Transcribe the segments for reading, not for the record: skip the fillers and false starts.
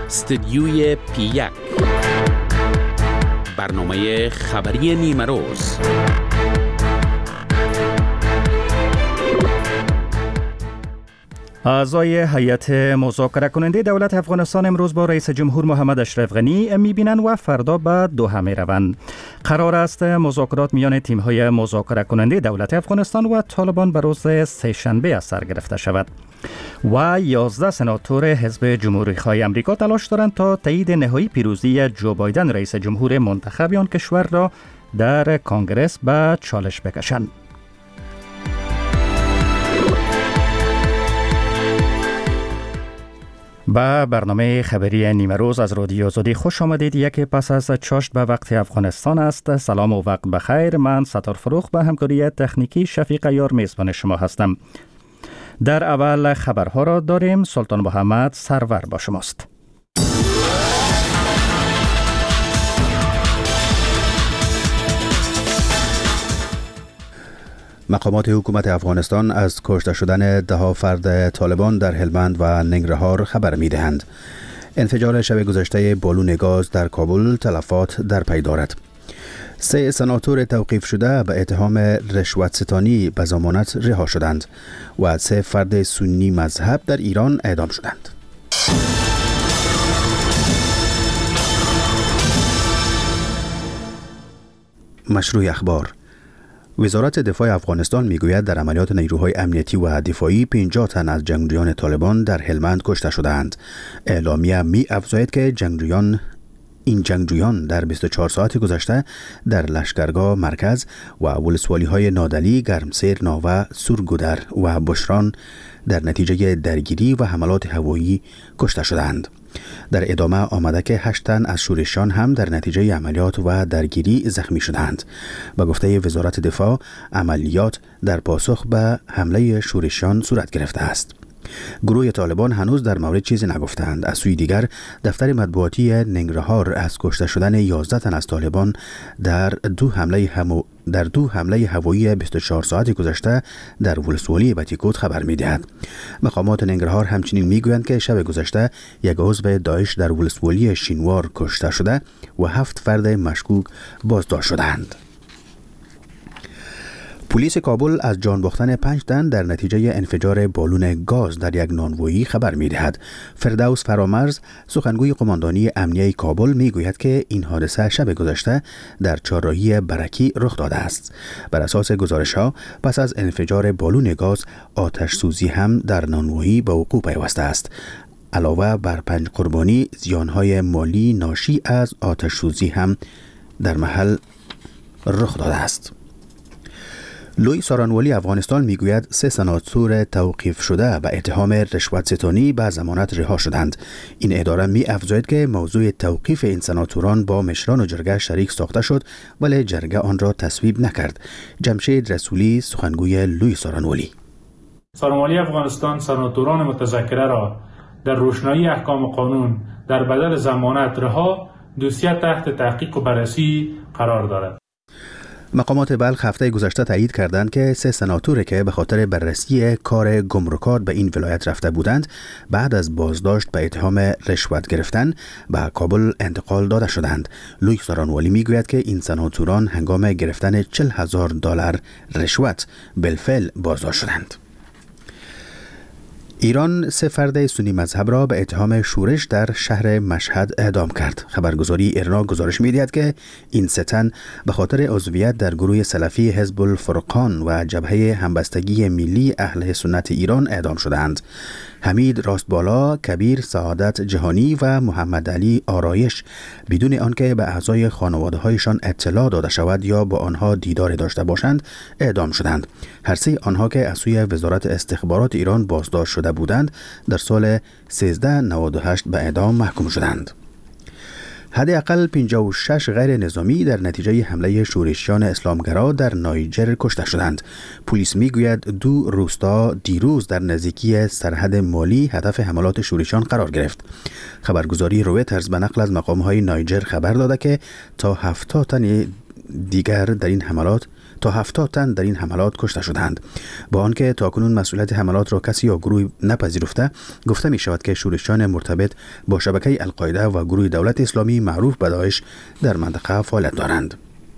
استدیوی پی1 برنامه خبری نیمه روز. اعضای هیئت مذاکره کننده دولت افغانستان امروز با رئیس جمهور محمد اشرف غنی میبینند و فردا به دوحه میروند. قرار است مذاکرات میان تیم‌های مذاکره کننده دولت افغانستان و طالبان به روز سه‌شنبه از سر گرفته شود. و 11 سناتور حزب جمهوری‌خواه امریکا تلاش دارند تا تایید نهایی پیروزی جو بایدن رئیس جمهور منتخب آن کشور را در کنگره به چالش بکشند. با برنامه خبری نیمه روز از رادیو آزادی خوش آمدید. یکی پس از چاشت به وقت افغانستان است. سلام و وقت بخیر. من ستار فروخ به همکاری تکنیکی شفیق یار میزبان شما هستم. در اول خبرها را داریم. سلطان محمد سرور با شماست. مقامات حکومت افغانستان از کشته شدن 10 فرد طالبان در هلمند و ننگرهار خبر می‌دهند. انفجار شب گذشته بالون گاز در کابل تلفات در پی دارد. 3 سناتور توقیف شده به اتهام رشوت ستانی به ضمانت رها شدند و 3 فرد سنی مذهب در ایران اعدام شدند. مشروع اخبار. وزارت دفاع افغانستان میگوید در عملیات نیروهای امنیتی و دفاعی 50 تن از جنگجویان طالبان در هلمند کشته شدند. اعلامیه می افزاید که جنگجویان در 24 ساعت گذشته در لشکرگاه مرکز و ولسوالی‌های نادلی، گرمسیر، ناوه، سورگودر و بشران در نتیجه درگیری و حملات هوایی کشته شدند. در ادامه آمده که 8 تن از شورشیان هم در نتیجه عملیات و درگیری زخمی شدند. به گفته وزارت دفاع، عملیات در پاسخ به حمله شورشیان صورت گرفته است. گروه طالبان هنوز در مورد چیزی نگفتند. از سوی دیگر دفتر مطبوعاتی ننگرهار از کشته شدن 11 تن از طالبان در دو حمله هوایی 24 ساعت گذشته در ولسوالی بتیکوت خبر می‌دهد. مقامات ننگرهار همچنین می‌گویند که شب گذشته یک عضو داعش در ولسوالی شینوار کشته شده و 7 فرد مشکوک بازداشت شدند. پلیس کابل از جان باختن 5 تن در نتیجه انفجار بالون گاز در یک نانوایی خبر می‌دهد. فردوس فرامرز، سخنگوی قماندانی امنیه کابل، می‌گوید که این حادثه شب گذشته در چهارراهی برکی رخ داده است. بر اساس گزارش‌ها پس از انفجار بالون گاز آتش سوزی هم در نانوایی به وقوع پیوسته است. علاوه بر 5 قربانی، زیان‌های مالی ناشی از آتش سوزی هم در محل رخ داده است. لوی سارانوالی افغانستان میگوید 3 سناتور توقیف شده به اتهام رشوت ستانی به ضمانت رها شدند. این اداره می افزاید که موضوع توقیف این سناتوران با مشران و جرگه شریک ساخته شد ولی جرگه آن را تصویب نکرد. جمشید رسولی، سخنگوی لوی سارانوالی: سارانوالی افغانستان سناتوران متذکره را در روشنایی احکام قانون در بدل ضمانت رها دوسیه تحت تحقیق و بررسی قرار دارد. مقامات بلخ هفته گذشته تایید کردند که 3 سناتوری که به خاطر بررسی کار گمرکات به این ولایت رفته بودند بعد از بازداشت به اتهام رشوت گرفتن به کابل انتقال داده شدند. لوی سارانوالی میگوید که این سناتوران هنگام گرفتن $40,000 رشوت بالفعل بازداشت شدند. ایران 3 فرد سنی مذهب را به اتهام شورش در شهر مشهد اعدام کرد. خبرگزاری ایرنا گزارش می‌دهد که این 3 تن به خاطر عضویت در گروه سلفی حزب الفرقان و جبهه همبستگی ملی اهل سنت ایران اعدام شدند. حمید راستبالا، کبیر سعادت جهانی و محمد علی آرایش بدون آنکه به اعضای خانواده‌هایشان اطلاع داده شود یا با آنها دیدار داشته باشند اعدام شدند. هر 3 آنها که از سوی وزارت استخبارات ایران بازداشت شده بودند در سال 1398 به اعدام محکوم شدند. حداقل 56 غیر نظامی در نتیجه حمله شورشیان اسلامگرا در نایجر کشته شدند. پلیس میگوید 2 روستا دیروز در نزدیکی سرحد مالی هدف حملات شورشیان قرار گرفت. خبرگزاری رویترز به نقل از مقام‌های نایجر خبر داده که تا 70 تن دیگر در این حملات تا 70 تن در این حملات کشته شدند. با آنکه تاکنون مسئولیت حملات را کسی یا گروهی نپذیرفته، گفته می شود که شورشیان مرتبط با شبکه القاعده و گروه دولت اسلامی معروف به داعش در منطقه فعالیت دارند.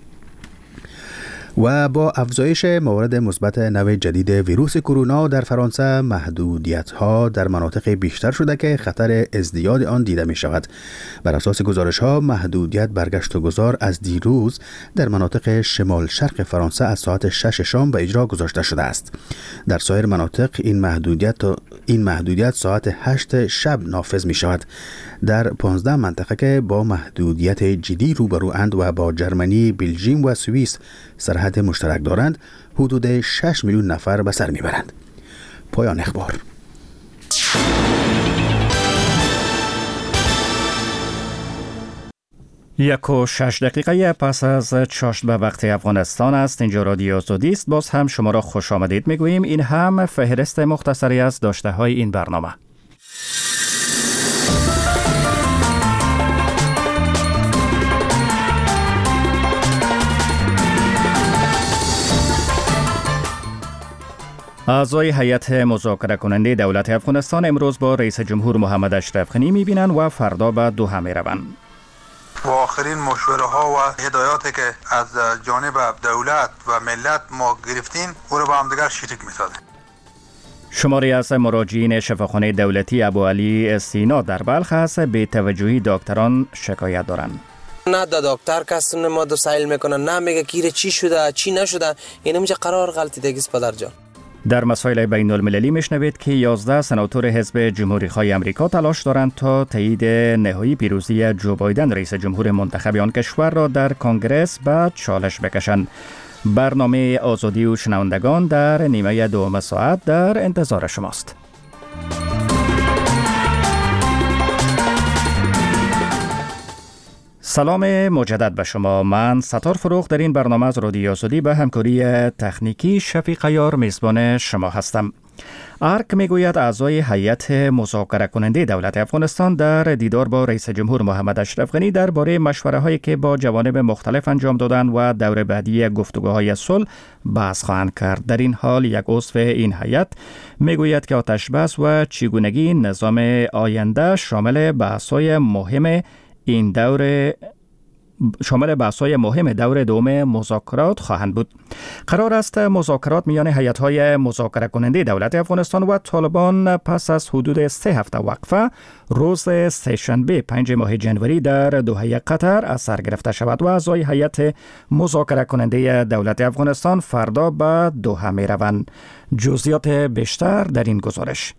و با افزایش موارد مثبت نوع جدید ویروس کرونا در فرانسه، محدودیت‌ها در مناطق بیشتر شده که خطر ازدیاد آن دیده می شود. بر اساس گزارش‌ها، محدودیت برگشت و گذار از دیروز در مناطق شمال شرق فرانسه از ساعت 6 شام به اجرا گذاشته شده است. در سایر مناطق این محدودیت ساعت 8 شب نافذ می شود. در 15 منطقه که با محدودیت جدی روبروند و با جرمنی، بلژیم و سوئیس سرحد مشترک دارند، حدود 6 میلیون نفر به سر میبرند. پایان اخبار. یک و 6 دقیقه پس از چاشت به وقت افغانستان است. اینجا رادیو آزادی است. باز هم شما را خوش آمدید میگوییم. این هم فهرست مختصری از داشته های این برنامه. اعضای هیئت مذاکره کننده دولت افغانستان امروز با رئیس جمهور محمد اشرف غنی میبینند و فردا به دوحه میروند. و آخرین مشوره ها و هدایاتی که از جانب دولت و ملت ما گرفتیم او را با هم دیگر شریک می‌سازیم. شماری از مراجعین شفاخانه دولتی ابوعلی سینا در بلخ است به توجهی دکتران شکایت دارند. نه دکتر کسون ما دو سایل میکنن، نه میگه کی چی شده چی نشده، یعنی میشه قرار غلطی دیگه پدر جان. در مسائل بین المللی میشنوید که 11 سناتور حزب جمهوری‌خواه آمریکا تلاش دارند تا تایید نهایی پیروزی جو بایدن رئیس جمهور منتخب آن کشور را در کنگره به چالش بکشند. برنامه آزادی و شنوندگان در نیمه دوم ساعت در انتظار شماست. سلام مجدد به شما. من ستار فروغ در این برنامه از رادیو آزادی به همکاری تکنیکی شفیق عیار میزبان شما هستم. ارک میگوید اعضای هیئت مذاکره کننده دولت افغانستان در دیدار با رئیس جمهور محمد اشرف غنی درباره مشوره هایی که با جوانب مختلف انجام دادن و دور بعدی گفتگوهای صلح بحث خواهند کرد. در این حال یک عضو این هیئت میگوید که آتش بس و چگونگی نظام آینده شامل بحث‌های مهم دور دوم مذاکرات خواهند بود. قرار است مذاکرات میان هیئت‌های مذاکره کننده دولت افغانستان و طالبان پس از حدود 3 هفته وقفه روز سه‌شنبه 5 ماه جنوری در دوحه قطر از سر گرفته شود و اعضای هیئت مذاکره کننده دولت افغانستان فردا به دوحه میروند. جزئیات بیشتر در این گزارش.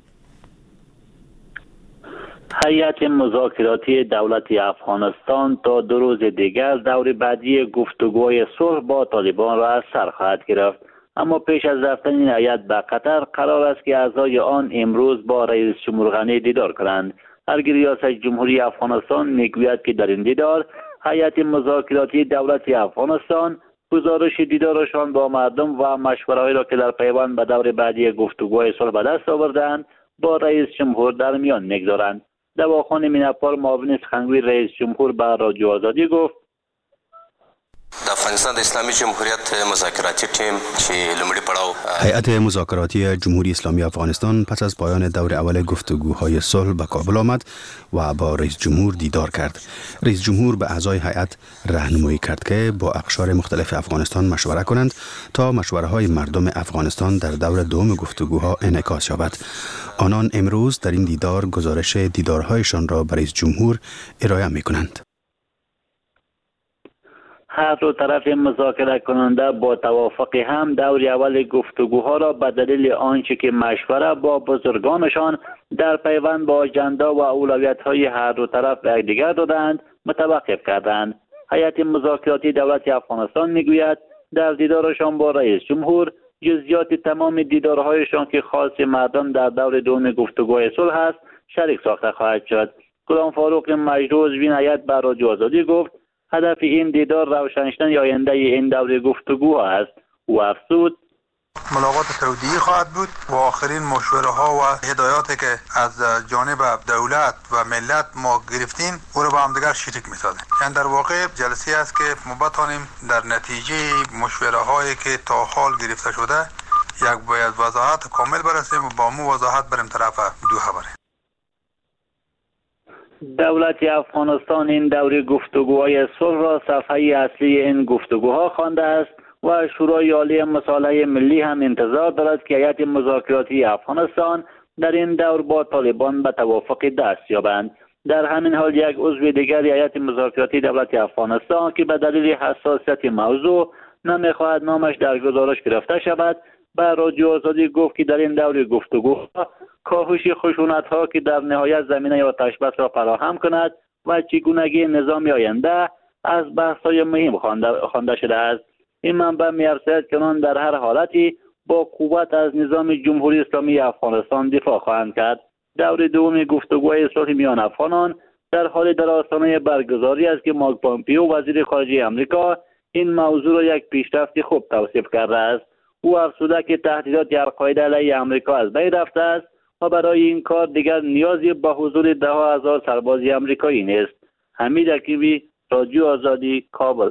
هیئت مذاکراتی دولت افغانستان تا 2 روز دیگر دور بعدی گفتگوهای صلح با طالبان را از سر خواهد گرفت. اما پیش از رفتن این هیئت به قطر قرار است که اعضای آن امروز با رئیس جمهور غنی دیدار کنند. ارگ ریاست جمهوری افغانستان میگوید که در این دیدار هیئت مذاکراتی دولت افغانستان گزارش دیدارشان با مردم و مشوره‌هایی را که در پیوند به دور بعدی گفتگوهای صلح به دست آوردند با رئیس جمهور در میان میگذارند. دواخان میناپور معاون سخنگوی رئیس جمهور به رادیو آزادی گفت د افغانستان د اسلامي جمهوریت مذاکراتی تیم چې لومړی پړاو هیئت مذاکراتی جمهوری اسلامی افغانستان پس از پایان دور اول گفتگوهای صلح به کابل آمد و با رئیس جمهور دیدار کرد. رئیس جمهور به اعضای هیئت راهنمایی کرد که با اقشار مختلف افغانستان مشوره کنند تا مشوره‌های مردم افغانستان در دور دوم گفتگوها انعکاس یابد. آنان امروز در این دیدار گزارش دیدارهایشان را به رئیس جمهور ارائه می‌کنند. هر دو طرف مذاکره کننده با توافق هم دور اول گفتگوها را به دلیل آنچه که مشوره با بزرگانشان در پیوند با اجندا و اولویت‌های هر دو طرف به یکدیگر دادند متوقف کردند. هیئت مذاکراتی دولت افغانستان میگوید در دیدارشان با رئیس جمهور جزئیات تمام دیدارهایشان که خاص مردم در دور دوم گفتگوهای صلح است شریک ساخته خواهد شد. غلام فاروق مجروح وین هیئت به رادیو آزادی گفت هدف این دیدار روشن شدن آینده این دور گفتگوها است. او افزود ملاقات تودیعی خواهد بود و آخرین مشوره ها و هدایاتی که از جانب دولت و ملت ما گرفتیم او رو به هم دیگر شریک می‌سازیم. یعنی در واقع جلسه است که ما بتوانیم در نتیجه مشوره هایی که تا حال گرفته شده یک باید وضاحت کامل برسیم و با مو وضاحت بریم طرف دو خبره. دولت افغانستان این دوره گفتگوهای صلح را صفحه اصلی این گفتگوها خوانده است و شورای عالی مصالحه ملی هم انتظار دارد که هیئت مذاکراتی افغانستان در این دور با طالبان به توافق دست یابند. در همین حال یک عضو دیگر هیئت مذاکراتی دولت افغانستان که به دلیل حساسیت موضوع نمیخواهد نامش در گزارش گرفته شود به رادیو آزادی گفت که در این دور گفتگوها کاهش خشونت‌ها که در نهایت زمینه آتش بس را فراهم کند و چگونگی نظام آینده از بحث‌های مهم خوانده شده است. این منبع می‌ارزد که آنان در هر حالتی با قوت از نظام جمهوری اسلامی افغانستان دفاع خواهند کرد. دور دوم گفتگوهای صلح میان افغانان در حال در آستانه برگزاری است که مایک پامپیو وزیر خارجه آمریکا این موضوع را یک پیشرفت خوب توصیف کرده است. او افزوده که تهدیدات القاعده علیه آمریکا از بین رفته است و برای این کار دیگر نیازی به حضور 10,000 سرباز آمریکایی نیست. حمید حکیمی، رادیو آزادی، کابل.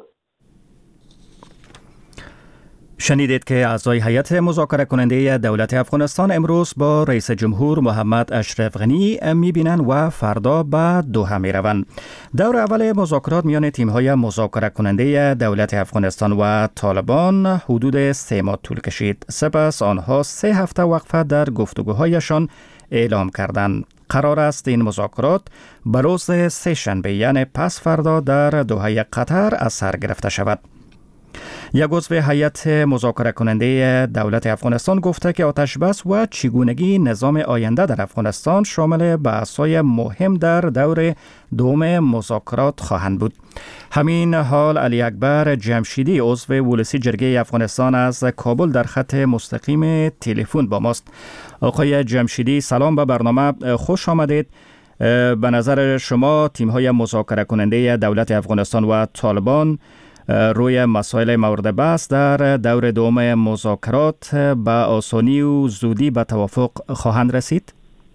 شنیدید که اعضای هیئت مذاکره کننده دولت افغانستان امروز با رئیس جمهور محمد اشرف غنی می‌بینند و فردا به دوحه می‌روند. دور اول مذاکرات میان تیم‌های مذاکره کننده دولت افغانستان و طالبان حدود 3 ماه طول کشید. سپس آنها 3 هفته وقفه در گفتگوهایشان اعلام کردند. قرار است این مذاکرات به روز سه‌شنبه یعنی پس فردا در دوحه قطر از سر گرفته شود. یک عضو هیئت مذاکره کننده دولت افغانستان گفته که آتش بس و چگونگی نظام آینده در افغانستان شامل بحث‌های مهم در دور دوم مذاکرات خواهند بود. همین حال علی اکبر جمشیدی عضو ولسی جرگه افغانستان از کابل در خط مستقیم تلفن با ماست. آقای جمشیدی سلام به برنامه، خوش آمدید. به نظر شما تیم‌های مذاکره کننده دولت افغانستان و طالبان روی مسائل مورد بحث در دور دوم مذاکرات به آسانی و زودی به توافق خواهند رسید؟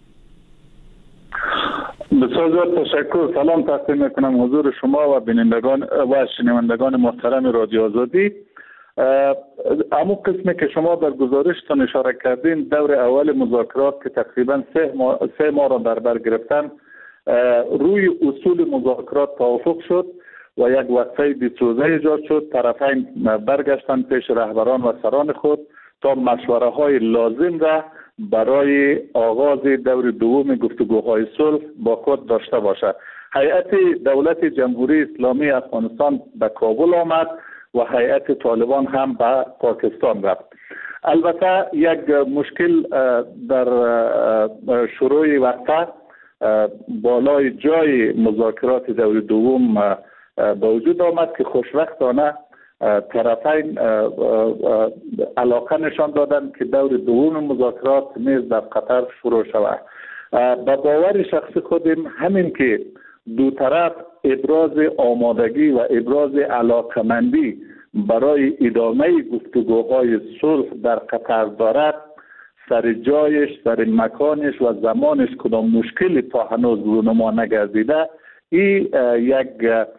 بسیار زیاد تشکر. سلام تقدیم میکنم حضور شما و بینندگان و شنوندگان محترم رادیو آزادی. اما قسمی که شما در گزارشتان اشاره کردین، دور اول مذاکرات که تقریبا 3 ماه را در بر گرفتن، روی اصول مذاکرات توافق شد و یک وقفه بی‌سوزه ایجاد شد. طرفین برگشتند پیش رهبران و سران خود تا مشوره های لازم را برای آغاز دور دوم گفتگوهای صلح با خود داشته باشد. هیئت دولت جمهوری اسلامی افغانستان به کابل آمد و هیئت طالبان هم به پاکستان رفت. البته یک مشکل در شروع وقفه بالای جای مذاکرات دور دوم با وجود آمد که خوشبختانه طرفین علاقه نشان دادند که دور دوم مذاکرات نیز در قطر شروع شود. با باور شخصی خودم همین که دو طرف ابراز آمادگی و ابراز علاقمندی برای ادامه گفتگوهای صلح در قطر دارد، سر جایش، سر مکانش و زمانش کدام مشکلی تا هنوز رونما نگردیده، این یک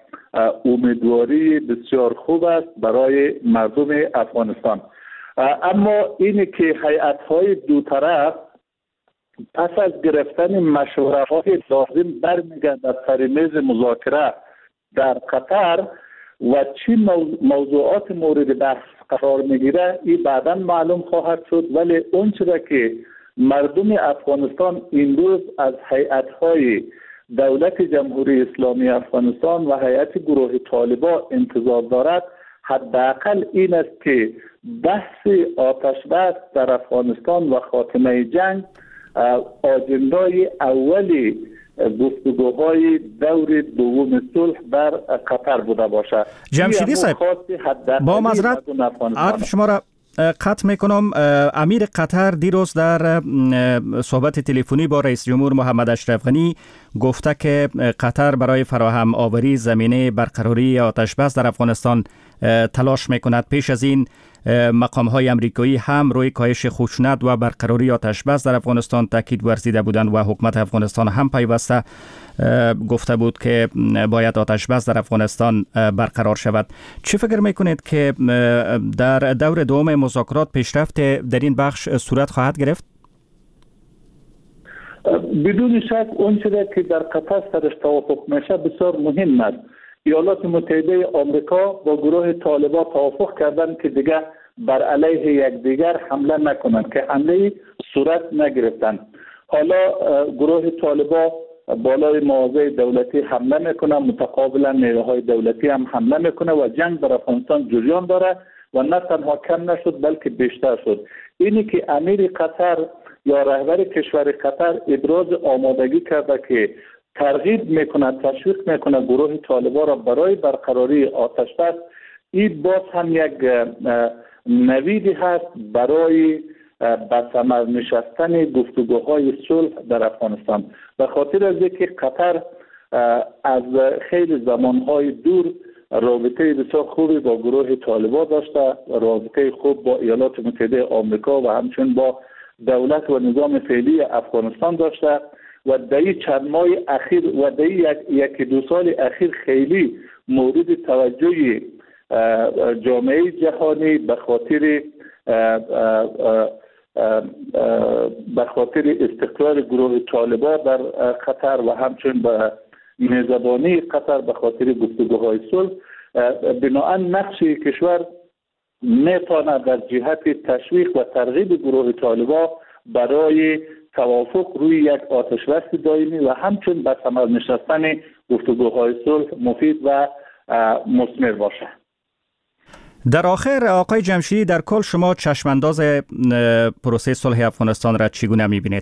امیدواری بسیار خوب است برای مردم افغانستان. اما اینی که هیئت‌های دو طرف پس از گرفتن مشوره‌های لازم برمیگردد سر میز مذاکره در قطر و چی موضوعات مورد بحث قرار میگیره، این بعداً معلوم خواهد شد. ولی اون چیزی که مردم افغانستان این روز از هیئت‌های دولت جمهوری اسلامی افغانستان و هیئت گروه طالبان انتظار دارد، حداقل این است که بحث آتش بس در افغانستان و خاتمه جنگ آجندای اولی گفتگوهای دور دوم صلح در قطر بوده باشد. جمشیدی صاحب، با معذرت عرض شما را قطع میکنم. امیر قطر دیروز در صحبت تلفنی با رئیس جمهور محمد اشرف غنی گفته که قطر برای فراهم آوری زمینه برقراری آتش بس در افغانستان تلاش میکند. پیش از این مقام‌های امریکایی هم روی کاهش خشونت و برقراری آتش بس در افغانستان تاکید ورزیده بودند و حکومت افغانستان هم پیوسته گفته بود که باید آتش بس در افغانستان برقرار شود. چه فکر میکنید که در دور دوم مذاکرات پیشرفت در این بخش صورت خواهد گرفت؟ بدون شک اون چیزی که در قطر سرش توافق میشه بسیار مهم است. ایالات متحده آمریکا با گروه طالبان توافق کردند که دیگر بر علیه یکدیگر حمله نکنند که حمله صورت نگرفتند. حالا گروه طالبان بالای مواضع دولتی حمله میکنه، متقابلا نیروهای دولتی هم حمله میکنه و جنگ در افغانستان جریان داره و نه تنها کم نشد بلکه بیشتر شد. اینی که امیر قطر یا رهبر کشور قطر ابراز آمادگی کرده که ترغیب میکنه، تشویق میکنه گروه طالبان را برای برقراری آتش بس، این باز هم یک نویدی هست برای به ثمر نشستن گفتگوهای صلح در افغانستان. به خاطر از اینکه قطر از خیلی زمانهای دور رابطه بسیار خوبی با گروه طالبان داشته، رابطه خوب با ایالات متحده آمریکا و همچنین با دولت و نظام فعلی افغانستان داشته و در چند ماه اخیر و در یک دو سال اخیر خیلی مورد توجه جامعه جهانی به خاطر استقرار گروه طالبان در قطر و همچنین به میزبانی قطر به خاطر گفتگوهای صلح، بنابراین نقش کشور میتواند در جهت تشویق و ترغیب گروه طالبان برای توافق روی یک آتشبس دائمی و همچنین به ثمر نشستن گفتگوهای صلح مفید و مثمر باشد. در آخر آقای جمشیدی، در کل شما چشمانداز پروسه صلح افغانستان را چگونه می‌بینید؟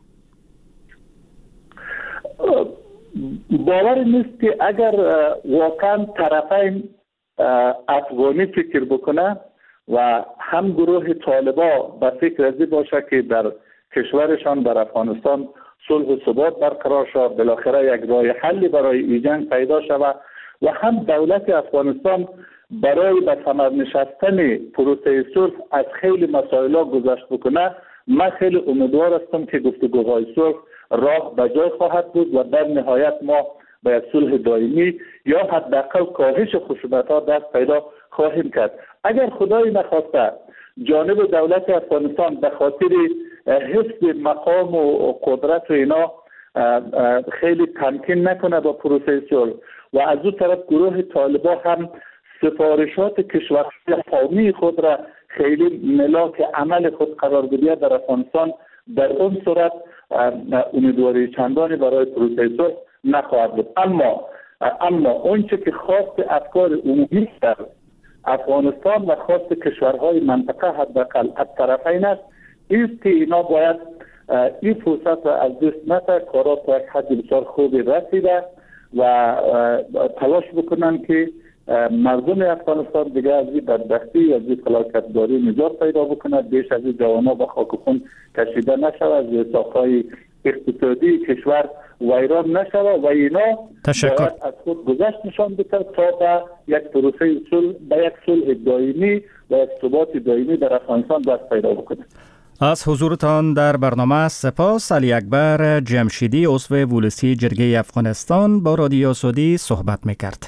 باور نیست که اگر واقعا طرفین افغانی فکر بکنه و هم گروه طالبان به فکر ازی باشه که در کشورشان در افغانستان صلح و ثبات برقرار شود، بالاخره یک راه حلی برای این جنگ پیدا شود و هم دولت افغانستان برای به ثمر نشستن پروسه صلح از خیلی مسائل گذشت بکنه، من خیلی امیدوار هستم که گفتگوهای صلح راه به جای خواهد بود و در نهایت ما به یک صلح دائمی یا حداقل کاهش خشونت‌ها دست پیدا خواهیم کرد. اگر خدای نخواسته جانب دولت افغانستان به خاطر حفظ مقام و قدرت و اینا خیلی تمکین نکنه با پروسه صلح و از اون طرف گروه طالبان هم سفارشات کشورهای قومی خود را خیلی ملاک عمل خود قرار بده در افغانستان، در اون صورت امیدواری چندانی برای پروسه صلح نخواهد بود. اما اونچه که خواست افکار عمومی در افغانستان و خواست کشورهای منطقه حداقل از طرفین است که اینا باید این فرصت را از دست نده، کارا تا یک حد بسیار خوبی رسیده و تلاش بکنن که مردم افغانستان دیگه از این بدبختی، از این فلاکت‌داری نجات پیدا بکنند، بیش از این جوانا با خاک خون کشیده نشود، از ساختهای اقتصادی کشور ویران نشود و اینا باید از خود گذشت نشان بده تا به یک پروسه صلح، به یک صلح دائمی و یک ثبات دائمی در افغانستان دست پیدا بکنه. از حضورتان در برنامه سپاس. علی اکبر جمشیدی، عضو ولسی جرگه افغانستان، با رادیو آزادی صحبت میکرد.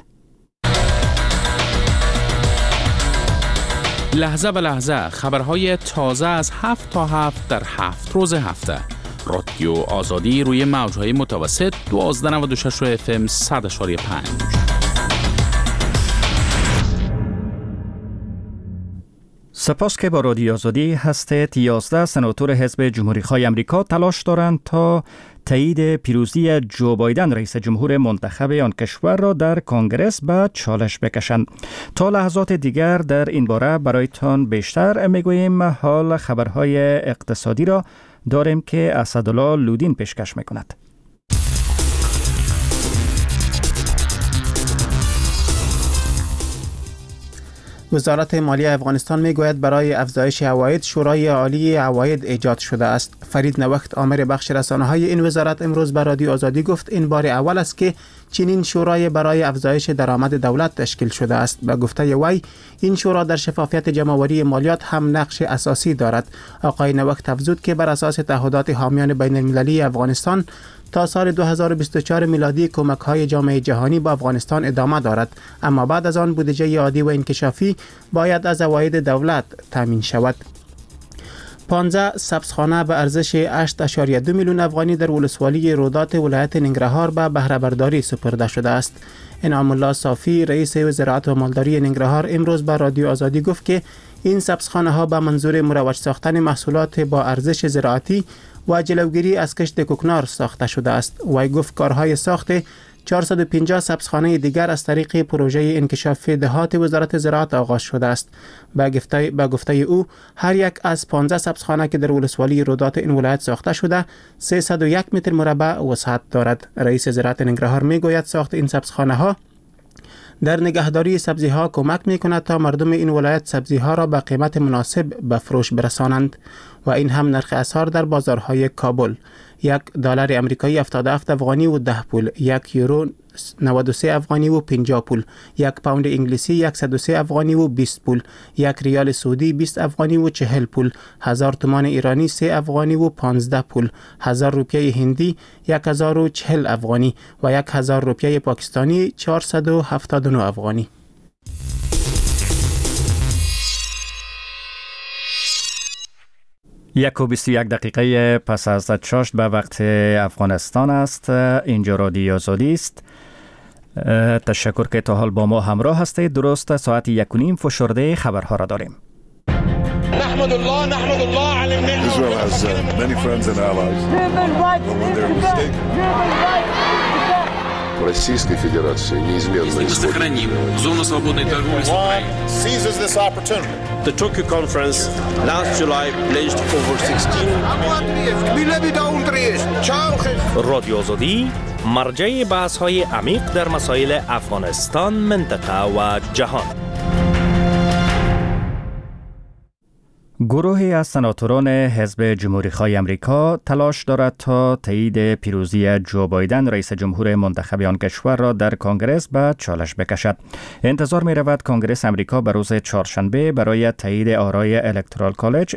لحظه به لحظه خبرهای تازه از 7 تا 7 در 7 روز هفته. رادیو آزادی روی موجهای متوسط 1296 FM 100.5. سپاس که با رادیو آزادی هستید. 11 سناتور حزب جمهوری‌خواه امریکا تلاش دارند تا تایید پیروزی جو بایدن رئیس جمهور منتخب آن کشور را در کنگرس به چالش بکشند. تا لحظات دیگر در این باره برایتان بیشتر میگوییم. حال خبرهای اقتصادی را داریم که اسدالله لودین پیشکش میکند. وزارت مالیه افغانستان میگوید برای افزایش عواید شورای عالی عواید ایجاد شده است. فرید نوخت آمر بخش رسانه‌های این وزارت امروز به رادیو آزادی گفت این بار اول است که چنین شورای برای افزایش درآمد دولت تشکیل شده است. به گفته وی این شورا در شفافیت جمع‌آوری مالیات هم نقش اساسی دارد. آقای نوخت افزود که بر اساس تعهدات حامیان بین‌المللی افغانستان تا سال 2024 میلادی کمک‌های جامعه جهانی با افغانستان ادامه دارد، اما بعد از آن بودجه عادی و انکشافی باید از عواید دولت تامین شود. 15 سبزخانه به ارزش 8.2 میلیون افغانی در ولسوالی رودات ولایت ننگرهار به بهره برداری سپرده شده است. انعام الله صافی رئیس زراعت و مالداری ننگرهار امروز به رادیو آزادی گفت که این سبزخانه ها به منظور مروج ساختن محصولات با ارزش زراعتی و جلوگیری از کشت کوکنار ساخته شده است. وی گفت کارهای ساخت 450 سبزخانه دیگر از طریق پروژه انکشاف دهات وزارت زراعت آغاز شده است. به گفته او هر یک از 15 سبزخانه که در ولسوالی رودات این ولایت ساخته شده 301 متر مربع وسعت دارد. رئیس زراعت ننگرهار میگوید ساخت این سبزخانه ها در نگهداری سبزی ها کمک می کند تا مردم این ولایت سبزی ها را به قیمت مناسب به فروش برسانند و این هم نرخ اسعار در بازارهای کابل. $1 امریکایی 77 افغانی و 10 پول، 1 یورو 93 افغانی و 50 پول، 1 پوند انگلیسی 103 افغانی و 20 پول، 1 ریال سعودی 20 افغانی و 40 پول، 1000 تومان ایرانی 3 افغانی و 15 پول، 1000 روپیه هندی 1040 افغانی و 1000 روپیه پاکستانی 479 افغانی. 1:21 پس از 6 به وقت افغانستان است. اینجا رادیو آزادی است. تشکر که تا حال با ما همراه هستید. درست ساعت 1:30 فشرده خبرها را داریم. نحمد الله علی النعمة. Israel has many friends and allies. When they're mistaken. Российской Федерации неизменно сохраним зону свободной торговли с Украиной. Seizes this opportunity. The Tokyo conference last July pledged over 16. رادیو آزادی مرجع بحث‌های عمیق در مسائل افغانستان، منطقه و جهان. گروهی از سناتوران حزب جمهوری‌خواه امریکا تلاش دارد تا تایید پیروزی جو بایدن رئیس جمهور منتخب آن کشور را در کنگره به چالش بکشد. انتظار می رود کنگره امریکا به روز چهارشنبه برای تایید آرای الکترال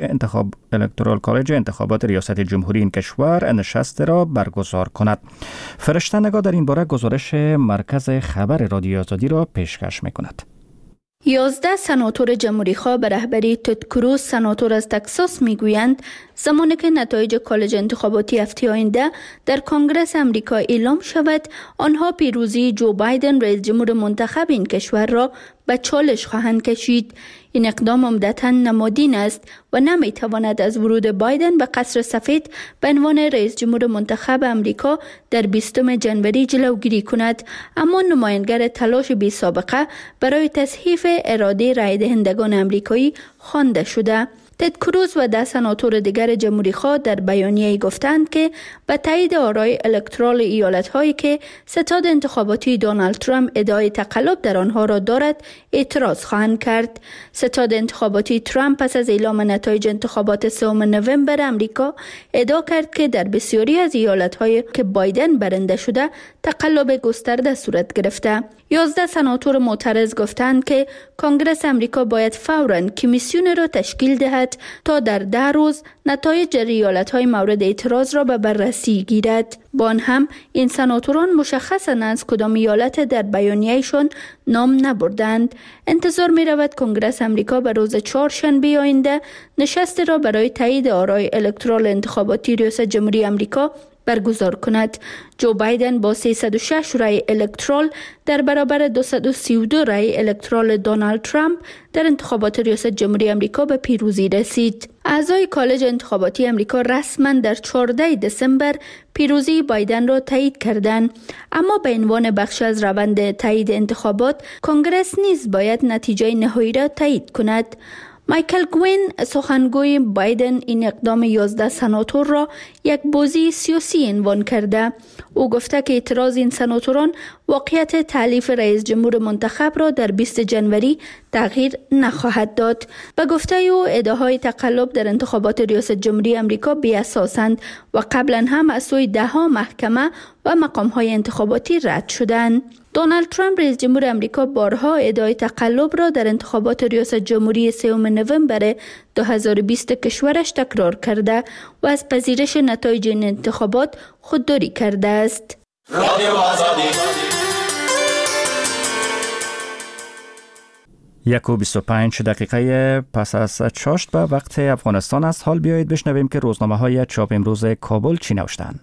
کالج انتخابات ریاست جمهوری این کشور نشست را برگزار کند. فرشته نگاه در این باره گزارش مرکز خبر رادیو آزادی را پیشکش می کند. 11 سناتور جمهوری‌خواه به رهبری تد کروز سناتور از تکساس میگویند زمانی که نتایج کالج انتخاباتی هفته آینده در کنگره امریکا اعلام شود، آنها پیروزی جو بایدن رئیس جمهور منتخب این کشور را به چالش خواهند کشید. این اقدام عمدتاً نمادین است و نمیتواند از ورود بایدن به قصر سفید به عنوان رئیس جمهور منتخب امریکا در 20 جنوری جلوگیری کند، اما نمایانگر تلاش بی سابقه برای تصحیح اراده رای دهندگان امریکایی خوانده شده. تد کروز و 10 سناتور دیگر جمهوری‌خواه در بیانیه‌ای گفتند که به تایید آرای الکترال ایالت‌هایی که ستاد انتخاباتی دونالد ترامپ ادعای تقلب در آنها را دارد اعتراض خواهند کرد. ستاد انتخاباتی ترامپ پس از اعلام نتایج انتخابات 3 نوامبر امریکا ادعا کرد که در بسیاری از ایالت‌هایی که بایدن برنده شده تقلب گسترده صورت گرفته. 11 سناتور معترض گفتند که کنگره امریکا باید فوراً کمیسیون را تشکیل دهد تا در 10 روز نتایج ایالت‌های مورد اعتراض را به بررسی گیرد. با آن هم این سناتوران مشخصاً از کدام ایالت در بیانیه‌شان نام نبردند. انتظار می رود کنگره امریکا به روز چهارشنبه آینده نشست را برای تایید آرای الکترال انتخاباتی ریاست جمهوری امریکا برگزار کند. جو بایدن با 306 رای الکترال در برابر 232 رای الکترال دونالد ترامپ در انتخابات ریاست جمهوری امریکا به پیروزی رسید. اعضای کالج انتخاباتی امریکا رسما در 14 دسامبر پیروزی بایدن را تایید کردند، اما به عنوان بخش از روند تایید انتخابات کنگره نیز باید نتیجه نهایی را تایید کند. مایکل گوین سخنگوی بایدن این اقدام 11 سناتور را یک بازی سیاسی عنوان کرده. او گفته که اعتراض این سناتوران واقعیت تألیف رئیس جمهور منتخب را در 20 جنوری تغییر نخواهد داد. به گفته او ادعاهای تقلب در انتخابات ریاست جمهوری آمریکا بی‌اساسند و قبلا هم از سوی 10 محکمه و مقام‌های انتخاباتی رد شدند. دونالد ترامپ رئیس جمهور آمریکا بارها ادعای تقلب را در انتخابات ریاست جمهوری 3 نوامبر 2020 کشورش تکرار کرده و از پذیرش نتایج این انتخابات خودداری کرده است. رادیو آزادی 1:25 پس از چاشت به وقت افغانستان است. حال بیایید بشنویم که روزنامه‌های چاپ امروز کابل چی نوشتند.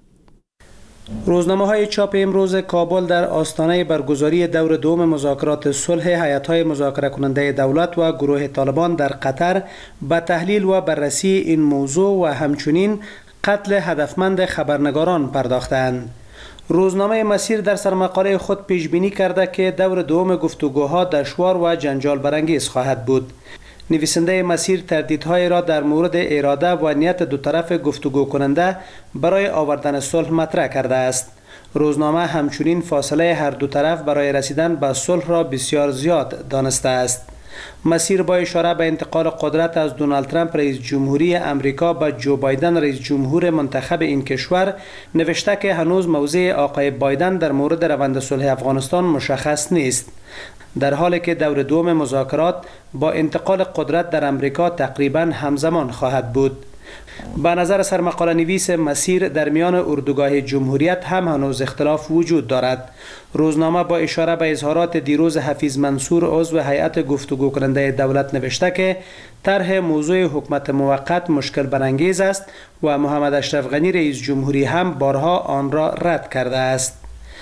روزنامه‌های چاپ امروز کابل در آستانه برگزاری دور دوم مذاکرات صلح هیئت‌های مذاکره کننده دولت و گروه طالبان در قطر به تحلیل و بررسی این موضوع و همچنین قتل هدفمند خبرنگاران پرداختند. روزنامه مسیر در سرمقاله خود پیش بینی کرده که دور دوم گفتگوها دشوار و جنجال برانگیز خواهد بود. نویسنده مسیر تردیدهای را در مورد اراده و نیت دو طرف گفتگو کننده برای آوردن صلح مطرح کرده است. روزنامه همچنین فاصله هر دو طرف برای رسیدن به صلح را بسیار زیاد دانسته است. مسیر با اشاره به انتقال قدرت از دونالد ترامپ رئیس جمهوری امریکا به جو بایدن رئیس جمهور منتخب این کشور نوشته که هنوز موضع آقای بایدن در مورد روند صلح افغانستان مشخص نیست، در حالی که دور دوم مذاکرات با انتقال قدرت در امریکا تقریباً همزمان خواهد بود. به نظر سرمقاله نویس مسیر در میان اردوگاه جمهوریت هم هنوز اختلاف وجود دارد. روزنامه با اشاره به اظهارات دیروز حفیظ منصور عضو هیئت گفتگو کننده دولت نوشته که طرح موضوع حکومت موقت مشکل برانگیز است و محمد اشرف غنی رئیس جمهوری هم بارها آن را رد کرده است.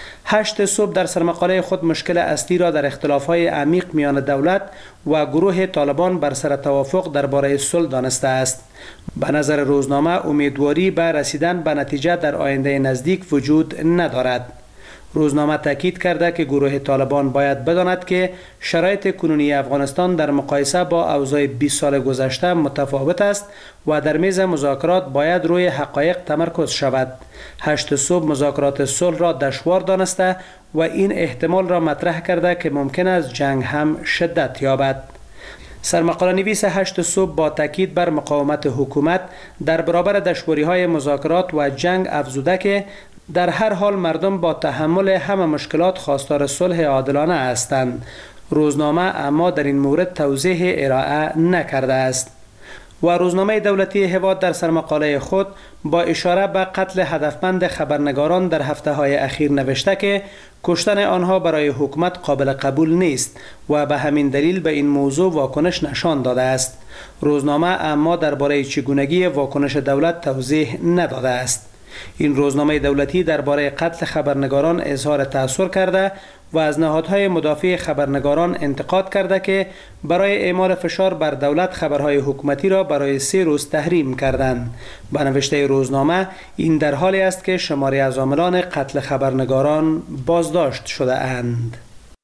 8 صبح در سرمقاله خود مشکل اصلی را در اختلاف‌های عمیق میان دولت و گروه طالبان بر سر توافق درباره صلح دانسته است. به نظر روزنامه امیدواری به رسیدن به نتیجه در آینده نزدیک وجود ندارد. روزنامه تاکید کرده که گروه طالبان باید بداند که شرایط کنونی افغانستان در مقایسه با اوضاع 20 سال گذشته متفاوت است و در میز مذاکرات باید روی حقایق تمرکز شود. 8 صبح مذاکرات صلح را دشوار دانسته و این احتمال را مطرح کرده که ممکن است جنگ هم شدت یابد. سرمقاله نویس 8 صبح با تاکید بر مقاومت حکومت در برابر دشواری‌های مذاکرات و جنگ افزوده که در هر حال مردم با تحمل همه مشکلات خواستار صلح عادلانه هستند. روزنامه اما در این مورد توضیح ارائه نکرده است. و روزنامه دولتی هواد در سرمقاله خود با اشاره به قتل هدفمند خبرنگاران در هفته‌های اخیر نوشته که کشتن آنها برای حکومت قابل قبول نیست و به همین دلیل به این موضوع واکنش نشان داده است. روزنامه اما درباره چگونگی واکنش دولت توضیح نداده است. این روزنامه دولتی درباره قتل خبرنگاران اظهار تأثیر کرده و از نهادهای مدافع خبرنگاران انتقاد کرده که برای اعمال فشار بر دولت خبرهای حکومتی را برای 3 روز تحریم کردند. به نوشته روزنامه این در حالی است که شماری از عاملان قتل خبرنگاران بازداشت شده اند.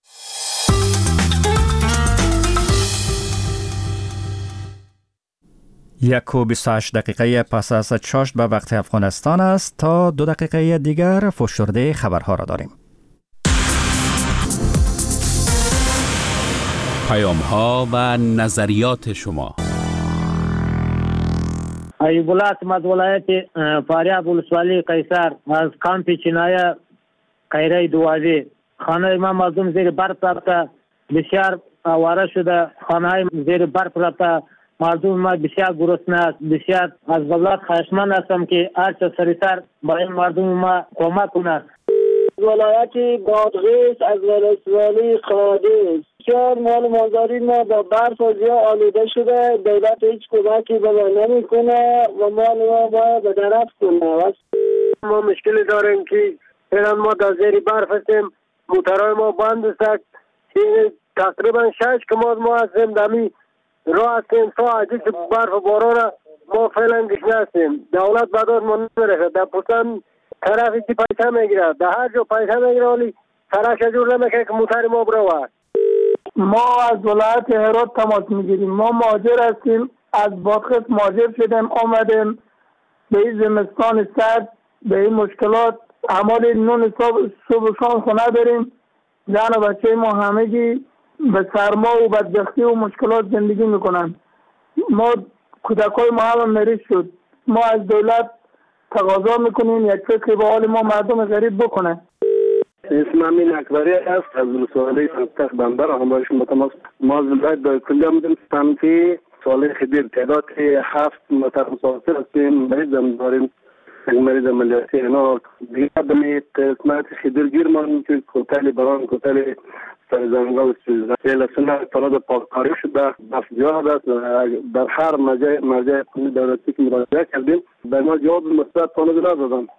یک و 28 دقیقه پس از چاشت به وقت افغانستان است. تا 2 دقیقه دیگر فشرده خبرها را داریم. پیام‌ها و نظریات شما. ایوب الله احمد ولایت فاریاب ولسوالی قیصر از کامپ چینایه قیره دوازی خانه ما مردم زیر برف رفته، بسیار آواره شده، خانه زیر برف رفته، مردم ما بسیار گرسنه است. بسیار از دولت خواهشمند هستم که هرچه سریعتر با این مردم ما کمک کند. ولایت بادغیس از ولسوالی قادس بسیار مال مازاری ما با برف و زیا آلوده شده، دولت هیچ کمکی به ما نمیکنه و مال ما باید به درف کنه. ما مشکلی داریم که فعلا ما در زیر برف هستیم، موترهای ما بند است. تقریبا 6 کماد ما هستیم دمی راه هستیم، تا عجیز برف و باران ما فعلا گشنه هستیم. دولت بداد ما نمیرسه، در پوتن طرفی که پیسه میگیره، در هر جا پیسه میگیره ولی سرش جور نمیکنه که موتر ما بروه. ما از ولایت هرات تماس میگیریم. ما مهاجر هستیم، از بادغیس مهاجر شدیم آمدیم به این زمستان سرد، به این مشکلات. عمال نون صبح و شام خونه بریم، زن و بچه ما همگی به سرما و بدبختی و مشکلات زندگی میکنن. ما کودکای ما هم مریض شد. ما از دولت تقاضا میکنیم یک فکر به حال ما مردم غریب بکنه. اسم امین اکبری است از ولسوالی سنتخ بندر. همراه شما تماس. ما از ولایت دایکنی آمدیم سمتی سال خدیر. تعداد 7 نفر مسافر هستیم. مریض داریم، یک مریض عملیاتی. اینا دیگه به قسمت خدیر گیر مانیم که کوتل بران کوتل سرزنگا و سیلسونه فراد پاککاری شده بس زیاد است. در هر مرجع کنی دولتی که مراجعه کردیم به ما جواب مثبت ندادن.